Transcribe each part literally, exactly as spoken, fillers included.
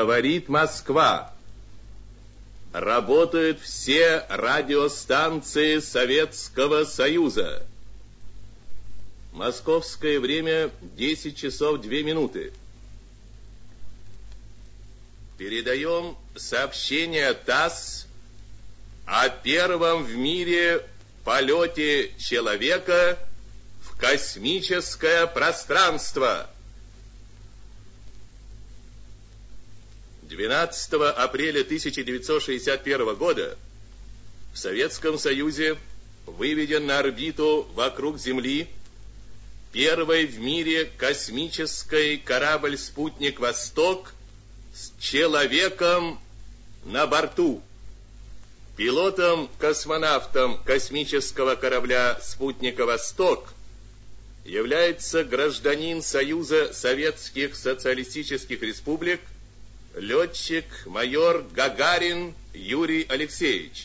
Говорит Москва. Работают все радиостанции Советского Союза. Московское время десять часов две минуты. Передаем сообщение ТАСС о первом в мире полете человека в космическое пространство. двенадцатого апреля тысяча девятьсот шестьдесят первого года в Советском Союзе выведен на орбиту вокруг Земли первый в мире космический корабль-спутник «Восток» с человеком на борту. Пилотом-космонавтом космического корабля «Спутника Восток» является гражданин Союза Советских Социалистических Республик, летчик-майор Гагарин Юрий Алексеевич.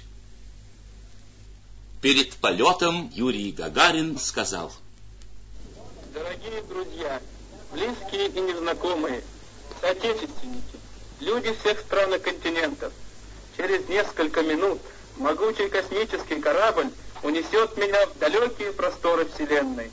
Перед полетом Юрий Гагарин сказал: дорогие друзья, близкие и незнакомые, соотечественники, люди всех стран и континентов, через несколько минут могучий космический корабль унесет меня в далекие просторы Вселенной.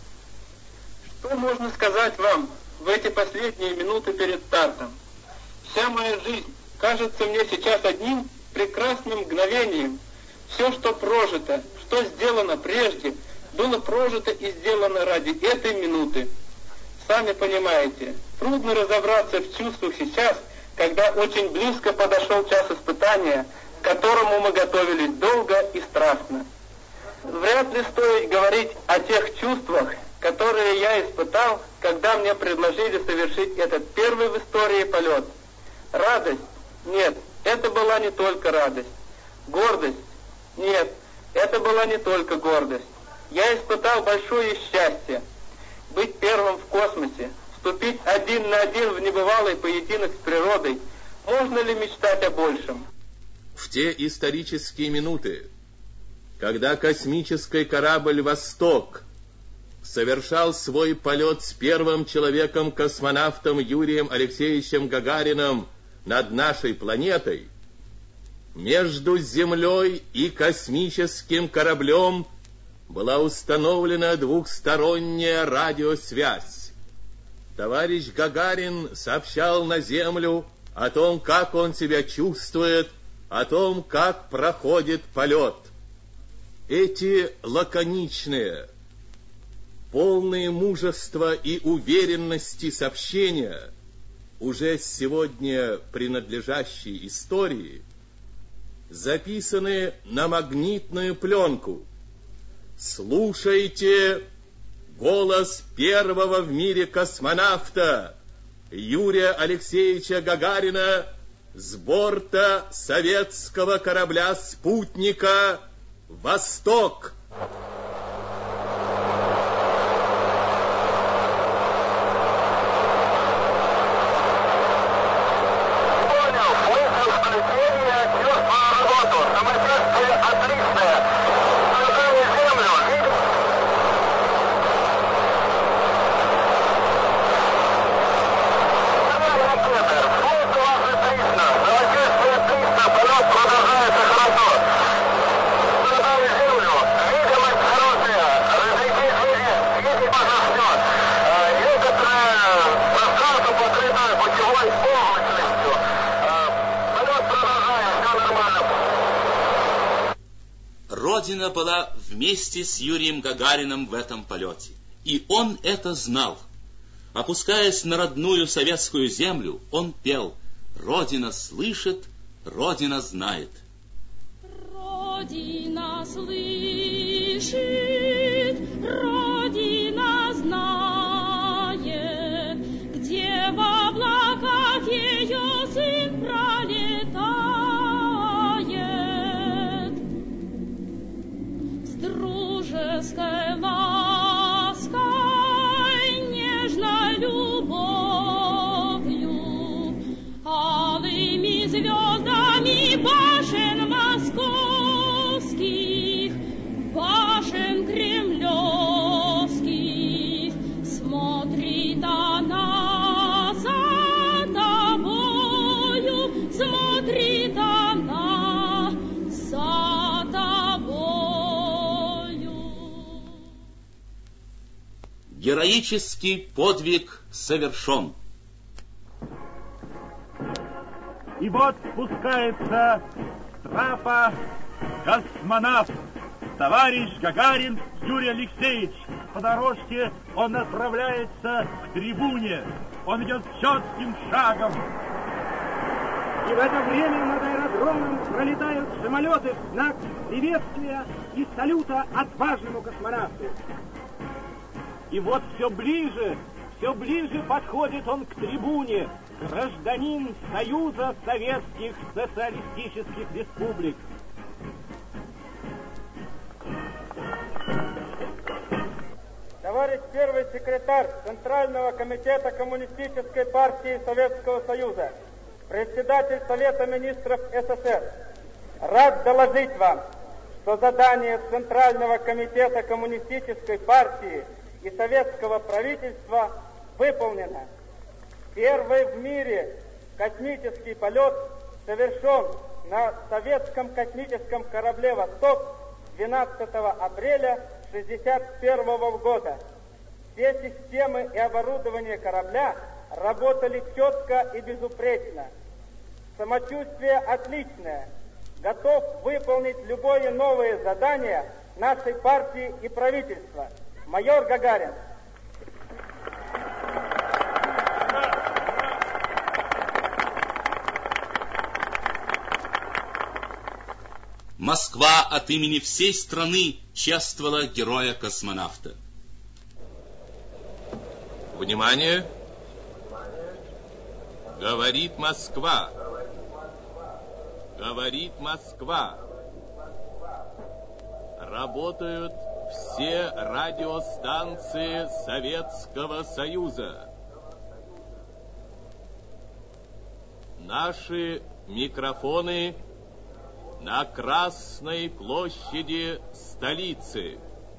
Что можно сказать вам в эти последние минуты перед стартом? Вся моя жизнь кажется мне сейчас одним прекрасным мгновением. Все, что прожито, что сделано прежде, было прожито и сделано ради этой минуты. Сами понимаете, трудно разобраться в чувствах сейчас, когда очень близко подошел час испытания, к которому мы готовились долго и страстно. Вряд ли стоит говорить о тех чувствах, которые я испытал, когда мне предложили совершить этот первый в истории полет. Радость? Нет, это была не только радость. Гордость? Нет, это была не только гордость. Я испытал большое счастье быть первым в космосе, вступить один на один в небывалый поединок с природой. Можно ли мечтать о большем? В те исторические минуты, когда космический корабль «Восток» совершал свой полет с первым человеком-космонавтом Юрием Алексеевичем Гагариным над нашей планетой, между Землей и космическим кораблем была установлена двухсторонняя радиосвязь. Товарищ Гагарин сообщал на Землю о том, как он себя чувствует, о том, как проходит полет. Эти лаконичные, полные мужества и уверенности сообщения уже сегодня принадлежащей истории записаны на магнитную пленку. Слушайте голос первого в мире космонавта Юрия Алексеевича Гагарина с борта советского корабля-спутника «Восток». Родина была вместе с Юрием Гагариным в этом полете. И он это знал. Опускаясь на родную советскую землю, он пел: «Родина слышит, Родина знает». Родина слышит, Родина знает, где в облаках ее сын пролетает. С дружеской лаской, нежной любовью, алыми звездами башен московских, башен кремлевских смотрит она за тобой. Героический подвиг совершен. И вот спускается с трапа космонавт, товарищ Гагарин Юрий Алексеевич. По дорожке он направляется к трибуне. Он идет четким шагом. И в это время над аэродромом пролетают самолеты в знак приветствия и салюта отважному космонавту. И вот все ближе, все ближе подходит он к трибуне, гражданин Союза Советских Социалистических Республик. Товарищ первый секретарь Центрального комитета Коммунистической партии Советского Союза, председатель Совета министров СССР, рад доложить вам, что задание Центрального комитета Коммунистической партии и советского правительства выполнено. Первый в мире космический полет совершен на советском космическом корабле «Восток» двенадцатого апреля шестьдесят первого года. Все системы и оборудование корабля работали четко и безупречно. Самочувствие отличное. Готов выполнить любое новое задание нашей партии и правительства. Майор Гагарин. Москва от имени всей страны чествовала героя-космонавта. Внимание! Говорит Москва. Говорит Москва. Работают все радиостанции Советского Союза. Наши микрофоны на Красной площади столицы.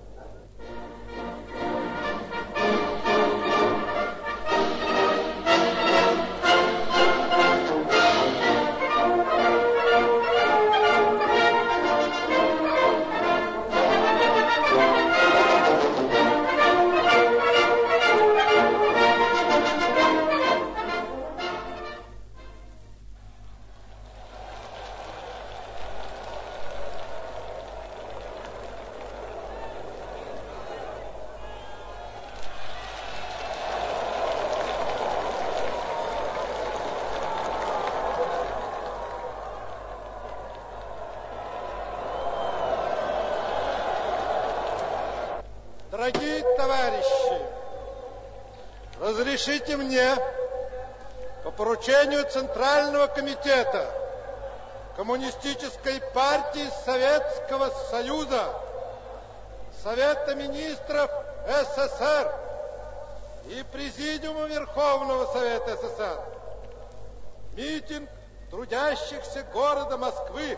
Дорогие товарищи, разрешите мне по поручению Центрального комитета Коммунистической партии Советского Союза, Совета министров СССР и Президиума Верховного Совета СССР митинг трудящихся города Москвы,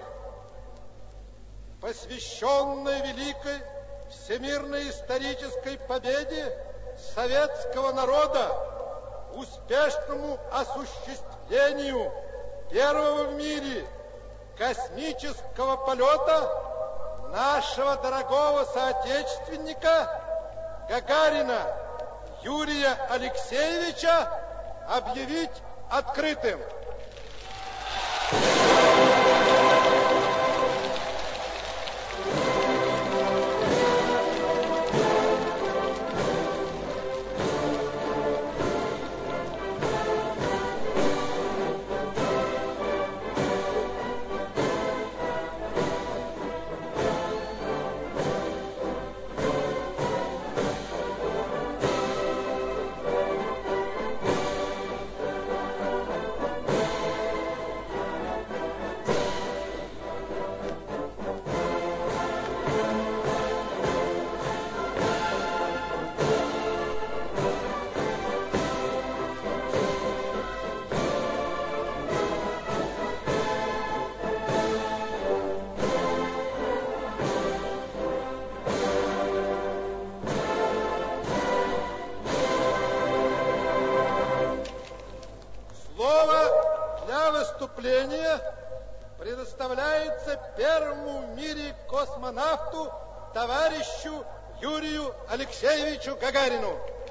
посвященный великой всемирной исторической победе советского народа, успешному осуществлению первого в мире космического полета нашего дорогого соотечественника Гагарина Юрия Алексеевича объявить открытым. Предоставляется первому в мире космонавту товарищу Юрию Алексеевичу Гагарину.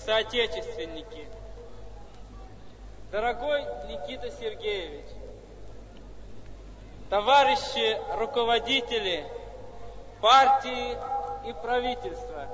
соотечественники, дорогой Никита Сергеевич, товарищи руководители партии и правительства,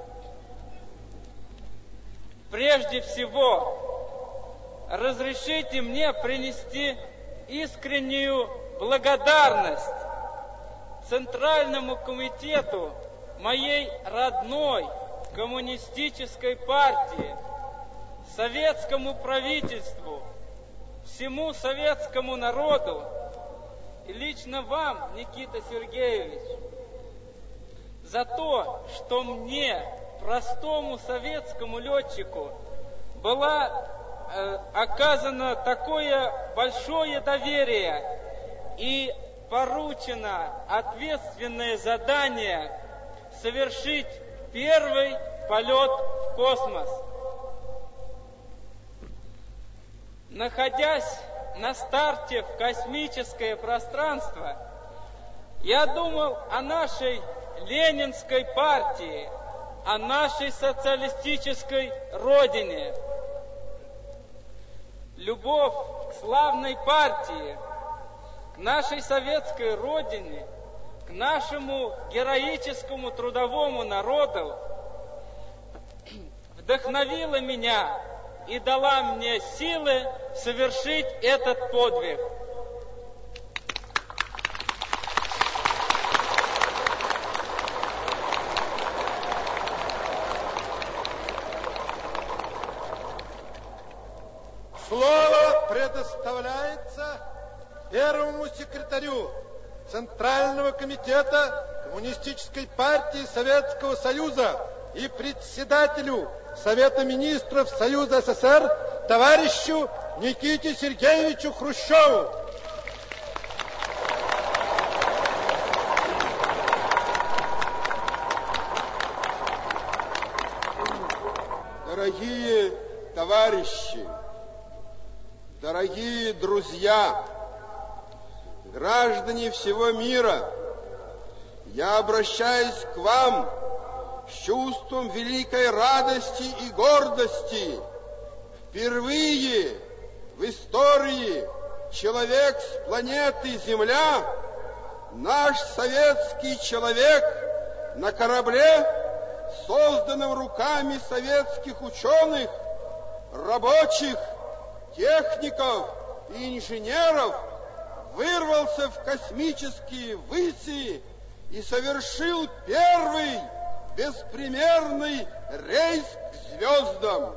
прежде всего разрешите мне принести искреннюю благодарность Центральному комитету моей родной коммунистической партии, советскому правительству, всему советскому народу и лично вам, Никита Сергеевич, за то, что мне, простому советскому летчику, было э, оказано такое большое доверие и поручено ответственное задание совершить первый полет в космос. Находясь на старте в космическое пространство, я думал о нашей Ленинской партии, о нашей социалистической родине. Любовь к славной партии, к нашей советской родине, к нашему героическому трудовому народу вдохновила меня и дала мне силы совершить этот подвиг. Слово предоставляется первому секретарю Центрального комитета Коммунистической партии Советского Союза и председателю Совета министров Союза СССР товарищу Никите Сергеевичу Хрущеву. Дорогие товарищи, дорогие друзья, граждане всего мира, я обращаюсь к вам с чувством великой радости и гордости. Впервые в истории человек с планеты Земля, наш советский человек, на корабле, созданном руками советских ученых, рабочих, техников и инженеров, вырвался в космические выси и совершил первый беспримерный рейс к звездам.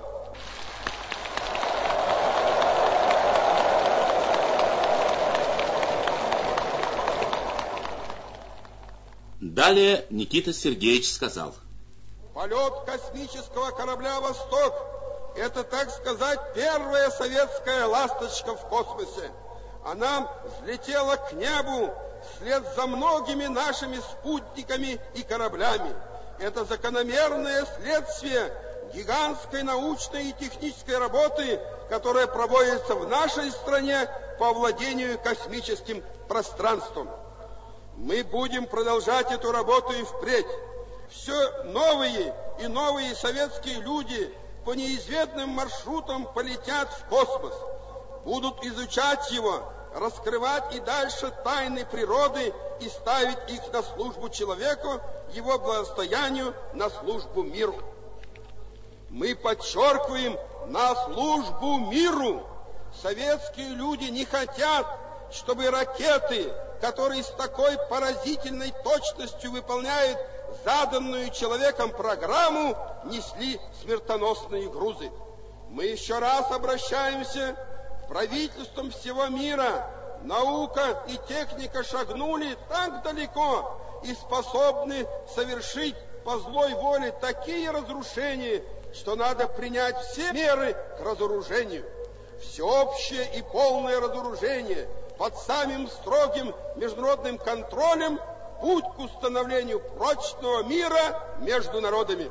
Далее Никита Сергеевич сказал: полет космического корабля «Восток» — это, так сказать, первая советская ласточка в космосе. Она взлетела к небу вслед за многими нашими спутниками и кораблями. Это закономерное следствие гигантской научной и технической работы, которая проводится в нашей стране по овладению космическим пространством. Мы будем продолжать эту работу и впредь. Все новые и новые советские люди по неизведанным маршрутам полетят в космос, будут изучать его, раскрывать и дальше тайны природы и ставить их на службу человеку, его благосостоянию, на службу миру. Мы подчеркиваем, на службу миру. Советские люди не хотят, чтобы ракеты, которые с такой поразительной точностью выполняют заданную человеком программу, несли смертоносные грузы. Мы еще раз обращаемся к правительствам всего мира. Наука и техника шагнули так далеко и способны совершить по злой воле такие разрушения, что надо принять все меры к разоружению. Всеобщее и полное разоружение под самым строгим международным контролем — путь к установлению прочного мира между народами.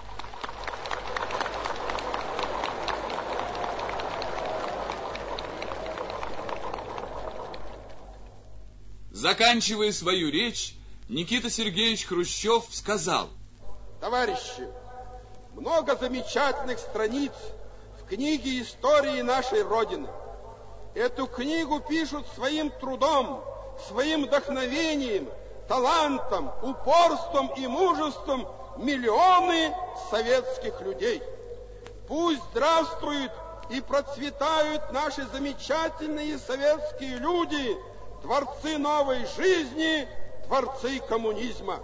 Заканчивая свою речь, Никита Сергеевич Хрущев сказал: товарищи, много замечательных страниц в книге истории нашей Родины. Эту книгу пишут своим трудом, своим вдохновением, талантом, упорством и мужеством миллионы советских людей. Пусть здравствуют и процветают наши замечательные советские люди, творцы новой жизни, творцы коммунизма.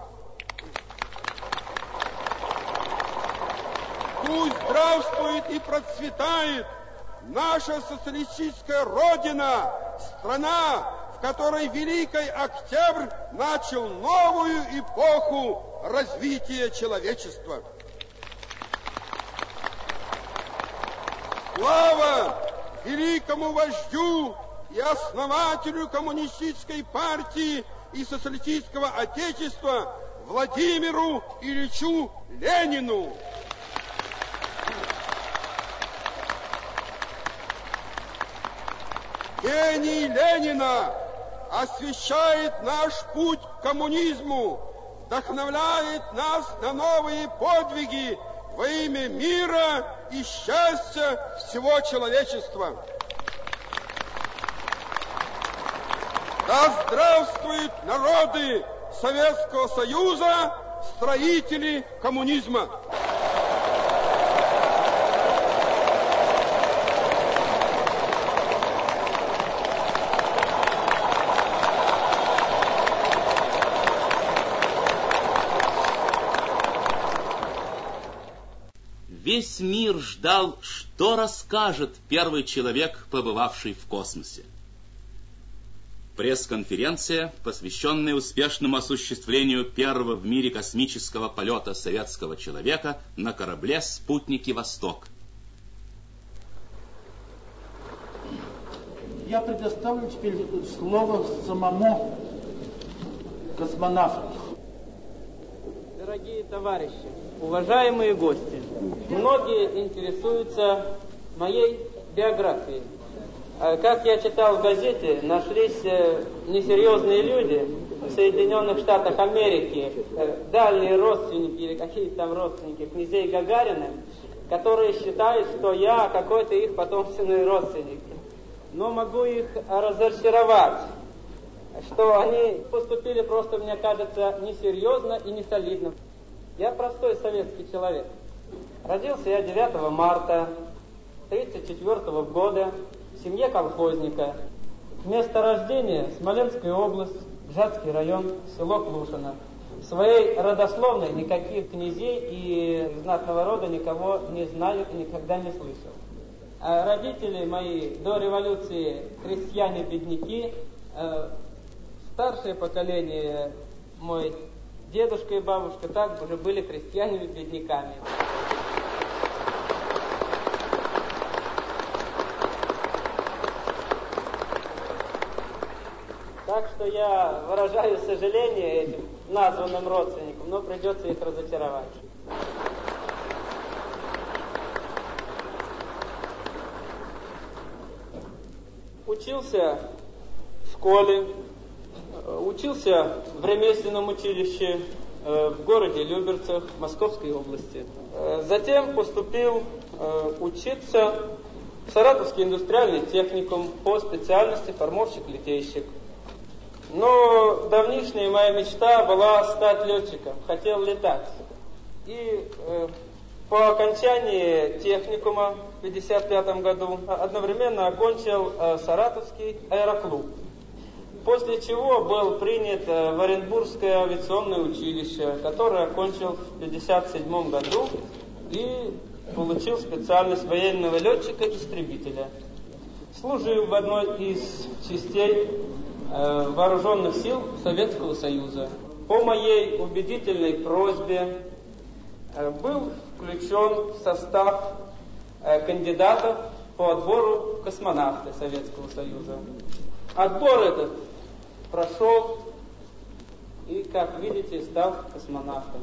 Пусть здравствует и процветает наша социалистическая Родина, страна, в которой Великий Октябрь начал новую эпоху развития человечества. Слава великому вождю и основателю коммунистической партии и социалистического отечества Владимиру Ильичу Ленину! Гений Ленина освещает наш путь к коммунизму, вдохновляет нас на новые подвиги во имя мира и счастья всего человечества. Да здравствуют народы Советского Союза, строители коммунизма! Весь мир ждал, что расскажет первый человек, побывавший в космосе. Пресс-конференция, посвященная успешному осуществлению первого в мире космического полета советского человека на корабле «Спутники Восток». Я предоставлю теперь слово самому космонавту. Дорогие товарищи, уважаемые гости, многие интересуются моей биографией. Как я читал в газете, нашлись несерьезные люди в Соединенных Штатах Америки, дальние родственники или какие-то там родственники князей Гагарина, которые считают, что я какой-то их потомственный родственник. Но могу их разочаровать, что они поступили просто, мне кажется, несерьезно и не солидно. Я простой советский человек. Родился я девятого марта тридцать четвёртого года в семье колхозника. Место рождения — Смоленская область, Гжатский район, село Клушино. В своей родословной никаких князей и знатного рода никого не знаю и никогда не слышал. А родители мои до революции крестьяне-бедняки, старшее поколение, мой дедушка и бабушка, также уже были крестьянами-бедняками. Так что я выражаю сожаление этим названным родственникам, но придется их разочаровать. Учился в школе, учился в ремесленном училище в городе Люберцах, Московской области. Затем поступил учиться в Саратовский индустриальный техникум по специальности формовщик-литейщик. Но давнишняя моя мечта была стать летчиком, хотел летать. И э, по окончании техникума в пятьдесят пятом году одновременно окончил э, Саратовский аэроклуб. После чего был принят э, в Оренбургское авиационное училище, которое окончил в пятьдесят седьмом году и получил специальность военного летчика-истребителя. Служил в одной из частей э, вооруженных сил Советского Союза. По моей убедительной просьбе э, был включен в состав э, кандидатов по отбору в космонавты Советского Союза. Отбор этот прошел и, как видите, стал космонавтом.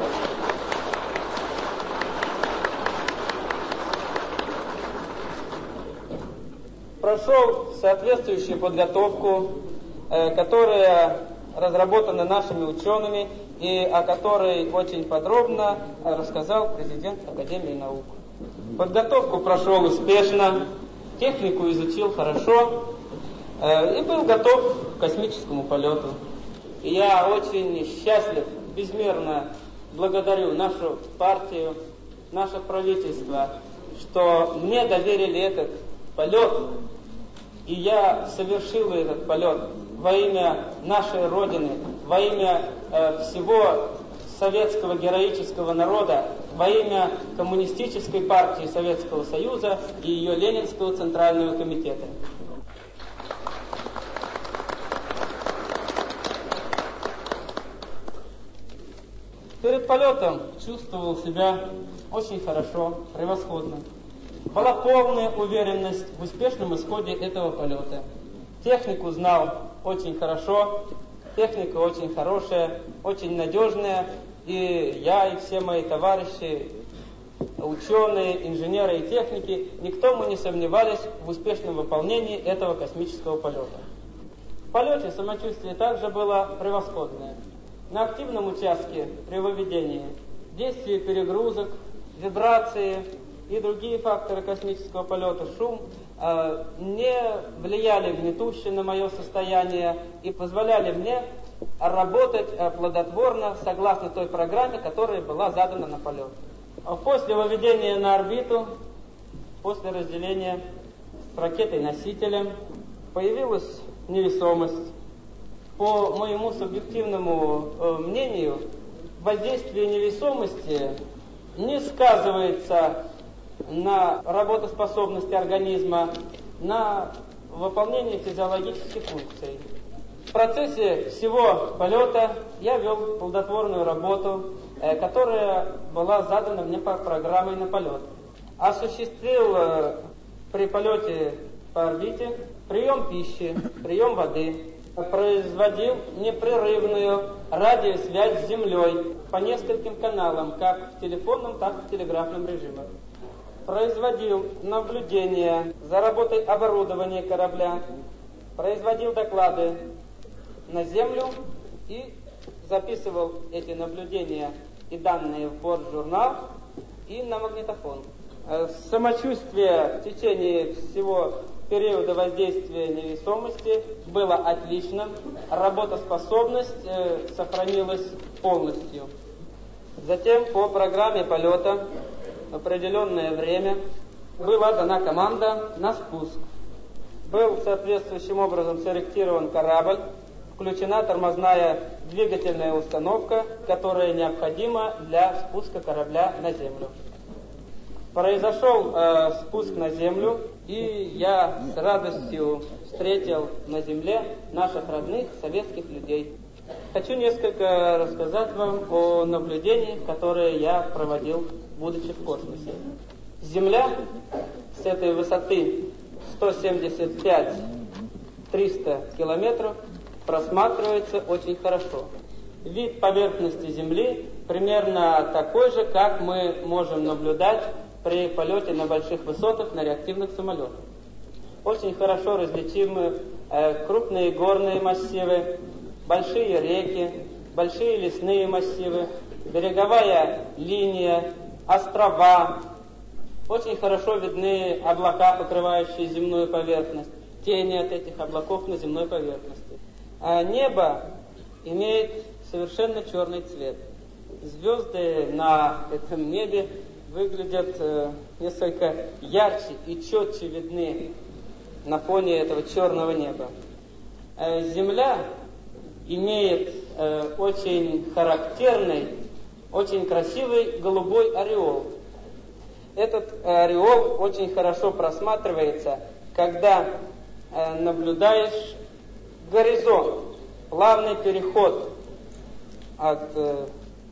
Прошел соответствующую подготовку, э, которая разработана нашими учеными и о которой очень подробно рассказал президент Академии наук. Подготовку прошел успешно, технику изучил хорошо э, и был готов к космическому полету. И я очень счастлив, безмерно благодарю нашу партию, наше правительство, что мне доверили этот полет, и я совершил этот полет во имя нашей Родины, во имя э, всего советского героического народа, во имя Коммунистической партии Советского Союза и ее Ленинского Центрального комитета. Перед полетом чувствовал себя очень хорошо, превосходно. Была полная уверенность в успешном исходе этого полета. Технику знал очень хорошо, техника очень хорошая, очень надежная, и я, и все мои товарищи, ученые, инженеры и техники, никто мы не сомневались в успешном выполнении этого космического полета. В полете самочувствие также было превосходное. На активном участке при выведении действие перегрузок, вибрации и другие факторы космического полета, шум, э, не влияли гнетуще на мое состояние и позволяли мне работать э, плодотворно согласно той программе, которая была задана на полет. После выведения на орбиту, после разделения с ракетой-носителем, появилась невесомость. По моему субъективному э, мнению, воздействие невесомости не сказывается на работоспособности организма, на выполнении физиологических функций. В процессе всего полета я вел плодотворную работу, э, которая была задана мне по программе на полет. Осуществил э, при полете по орбите прием пищи, прием воды, производил непрерывную радиосвязь с Землей по нескольким каналам, как в телефонном, так и в телеграфном режимах. Производил наблюдения за работой оборудования корабля, производил доклады на Землю и записывал эти наблюдения и данные в бортжурнал и на магнитофон. Самочувствие в течение всего периода воздействия невесомости было отличным, работоспособность э, сохранилась полностью. Затем по программе полета в определенное время была дана команда на спуск. Был соответствующим образом скорректирован корабль, включена тормозная двигательная установка, которая необходима для спуска корабля на землю. Произошел э, спуск на землю, и я с радостью встретил на земле наших родных советских людей. Хочу несколько рассказать вам о наблюдениях, которые я проводил, будучи в космосе. Земля с этой высоты сто семьдесят пять - триста километров просматривается очень хорошо. Вид поверхности Земли примерно такой же, как мы можем наблюдать при полете на больших высотах на реактивных самолетах. Очень хорошо различимы э, крупные горные массивы, большие реки, большие лесные массивы, береговая линия, острова. Очень хорошо видны облака, покрывающие земную поверхность, тени от этих облаков на земной поверхности. А небо имеет совершенно черный цвет. Звезды на этом небе выглядят э, несколько ярче и четче видны на фоне этого черного неба. Э, Земля имеет э, очень характерный, очень красивый голубой ореол. Этот ореол очень хорошо просматривается, когда э, наблюдаешь горизонт, плавный переход от э,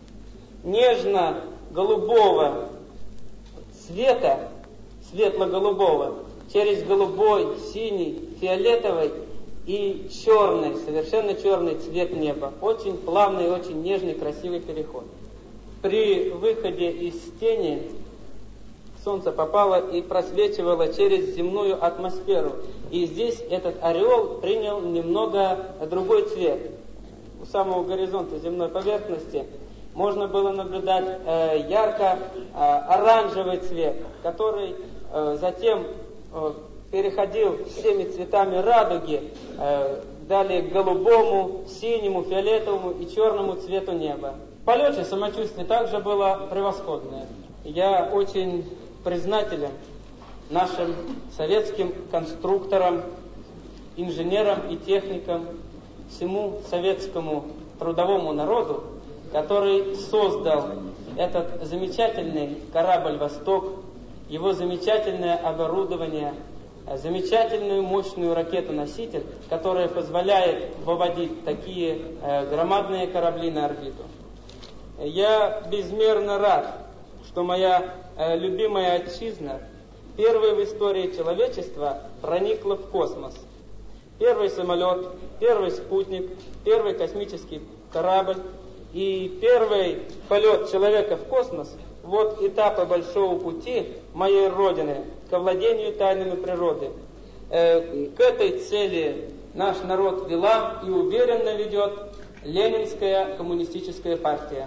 нежно-голубого цвета, светло-голубого, через голубой, синий, фиолетовый и черный, совершенно черный цвет неба. Очень плавный, очень нежный, красивый переход. При выходе из тени солнце попало и просвечивало через земную атмосферу. И здесь этот ореол принял немного другой цвет. у самого горизонта земной поверхности, можно было наблюдать э, ярко-оранжевый э, цвет, который э, затем э, переходил всеми цветами радуги, э, далее к голубому, синему, фиолетовому и черному цвету неба. В полете самочувствие также было превосходное. Я очень признателен нашим советским конструкторам, инженерам и техникам, всему советскому трудовому народу, который создал этот замечательный корабль «Восток», его замечательное оборудование, замечательную мощную ракету-носитель, которая позволяет выводить такие э, громадные корабли на орбиту. Я безмерно рад, что моя э, любимая отчизна первой в истории человечества проникла в космос. Первый самолет, первый спутник, первый космический корабль и первый полет человека в космос – вот этапы большого пути моей Родины к овладению тайнами природы. Э, к этой цели наш народ вела и уверенно ведет Ленинская коммунистическая партия.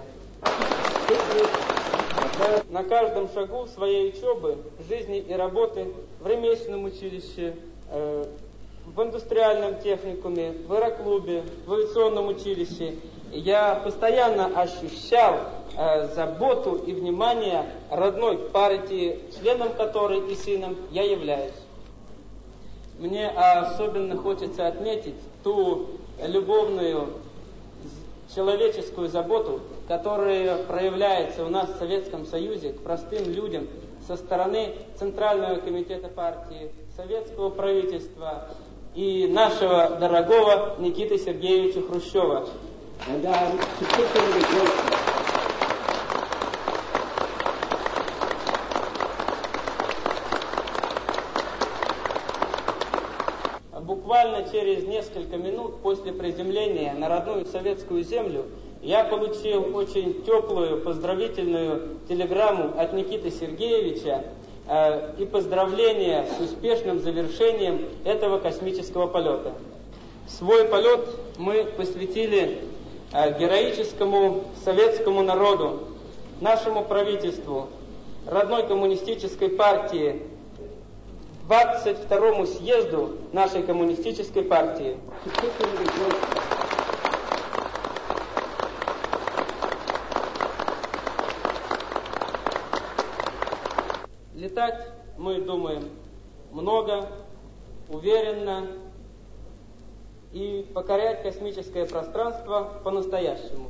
На каждом шагу своей учебы, жизни и работы в ремесленном училище, э, в индустриальном техникуме, в аэроклубе, в авиационном училище я постоянно ощущал э, заботу и внимание родной партии, членом которой и сыном я являюсь. Мне особенно хочется отметить ту любовную человеческую заботу, которая проявляется у нас в Советском Союзе к простым людям со стороны Центрального комитета партии, советского правительства и нашего дорогого Никиты Сергеевича Хрущева. Буквально через несколько минут после приземления на родную советскую землю я получил очень теплую поздравительную телеграмму от Никиты Сергеевича э, и поздравления с успешным завершением этого космического полета. Свой полет мы посвятили э, героическому советскому народу, нашему правительству, родной коммунистической партии, двадцать второму съезду нашей коммунистической партии. Летать мы думаем много, уверенно и покорять космическое пространство по-настоящему.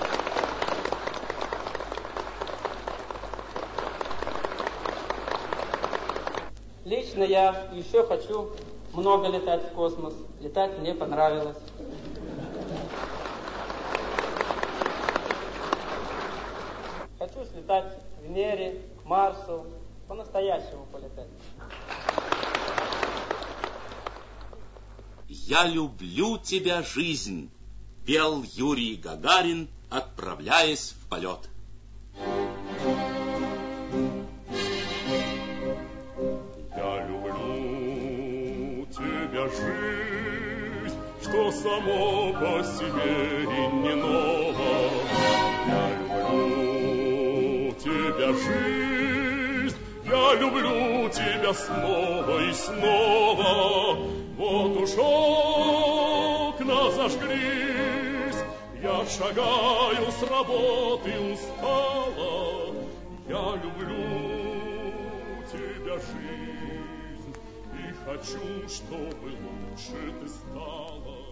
Лично я еще хочу много летать в космос. Летать мне понравилось. Хочу слетать к Венере, к Марсу, по-настоящему полетать. «Я люблю тебя, жизнь», — пел Юрий Гагарин, отправляясь в полет. Я люблю тебя, жизнь, что само по себе и не ново. Я люблю тебя, жизнь, я люблю тебя снова и снова. Вот уж окна зажглись, я шагаю с работы устала. Я люблю тебя, жизнь, и хочу, чтобы лучше ты стала.